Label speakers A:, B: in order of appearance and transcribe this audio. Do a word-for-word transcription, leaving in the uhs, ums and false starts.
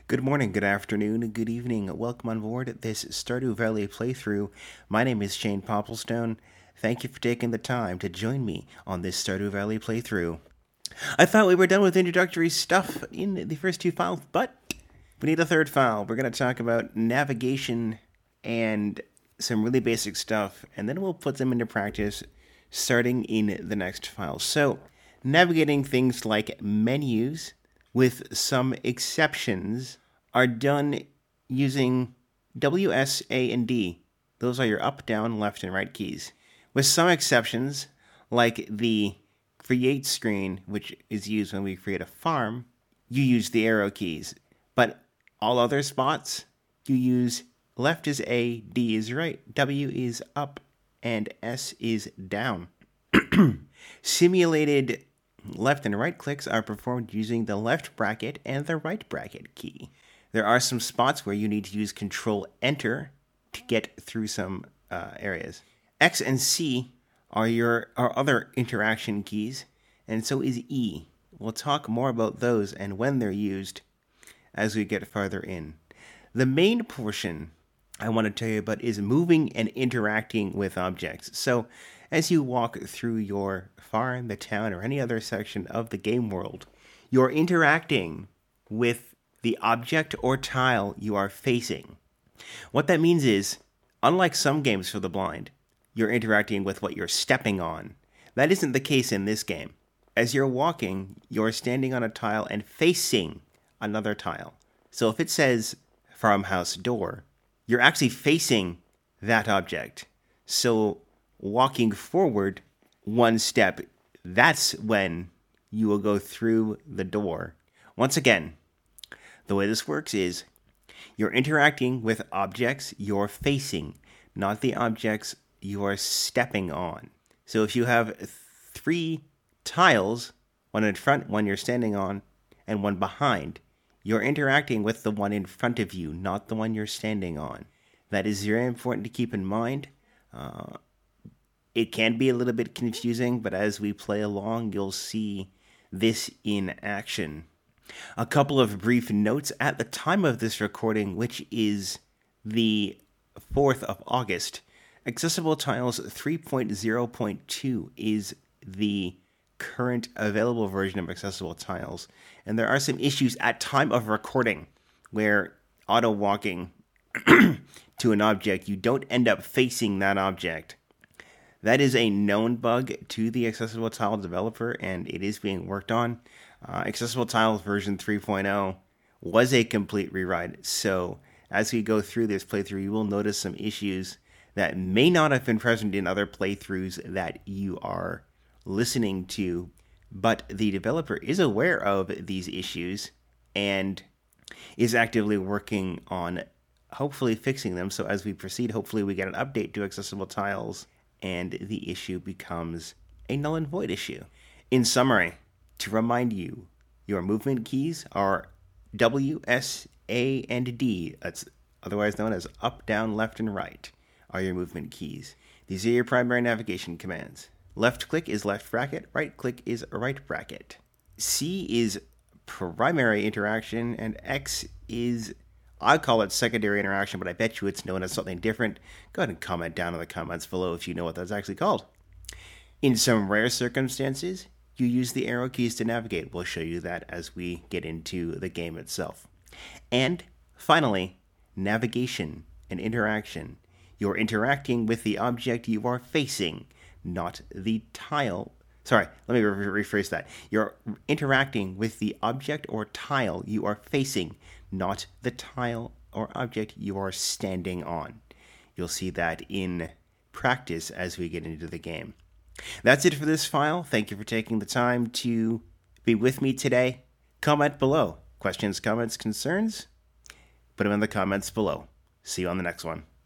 A: Good morning, good afternoon, and good evening. Welcome on board this Stardew Valley playthrough. My name is Shane Popplestone. Thank you for taking the time to join me on this Stardew Valley playthrough. I thought we were done with introductory stuff in the first two files, but we need a third file. We're going to talk about navigation and some really basic stuff, and then we'll put them into practice starting in the next file. So, navigating things like menus, with some exceptions, are done using W, S, A, and D. Those are your up, down, left, and right keys. With some exceptions, like the create screen, which is used when we create a farm, you use the arrow keys. But all other spots, you use left is A, D is right, W is up, and S is down. Simulated left and right clicks are performed using the left bracket and the right bracket key. There are some spots where you need to use Control Enter to get through some uh, areas. X and C are your are other interaction keys, and so is E. We'll talk more about those and when they're used as we get farther in. The main portion I want to tell you about is moving and interacting with objects. So, as you walk through your farm, the town, or any other section of the game world, you're interacting with the object or tile you are facing. What that means is, unlike some games for the blind, you're interacting with what you're stepping on. That isn't the case in this game. As you're walking, you're standing on a tile and facing another tile. So if it says farmhouse door, you're actually facing that object. So walking forward one step, that's when you will go through the door. Once again, the way this works is you're interacting with objects you're facing, not the objects you are stepping on. So if you have three tiles, one in front, one you're standing on, and one behind, you're interacting with the one in front of you, not the one you're standing on. That is very important to keep in mind. Uh, It can be a little bit confusing, but as we play along, you'll see this in action. A couple of brief notes at the time of this recording, which is the fourth of August. Accessible Tiles three point oh point two is the current available version of Accessible Tiles, and there are some issues at time of recording where auto-walking to an object, you don't end up facing that object. That is a known bug to the Accessible Tile developer, and it is being worked on. Uh, Accessible Tiles version three point oh was a complete rewrite, so as we go through this playthrough, you will notice some issues that may not have been present in other playthroughs that you are listening to, but the developer is aware of these issues and is actively working on hopefully fixing them. So as we proceed, hopefully we get an update to Accessible Tiles and the issue becomes a null and void issue. In summary, to remind you, your movement keys are W, S, A, and D. That's otherwise known as up, down, left, and right are your movement keys. These are your primary navigation commands. Left click is left bracket, right click is right bracket. C is primary interaction, and X is, I call it secondary interaction, but I bet you it's known as something different. Go ahead and comment down in the comments below if you know what that's actually called. In some rare circumstances, you use the arrow keys to navigate. We'll show you that as we get into the game itself. And finally, navigation and interaction. You're interacting with the object you are facing, not the tile. Sorry, let me re- rephrase that. You're interacting with the object or tile you are facing, not the tile or object you are standing on. You'll see that in practice as we get into the game. That's it for this file. Thank you for taking the time to be with me today. Comment below. Questions, comments, concerns? Put them in the comments below. See you on the next one.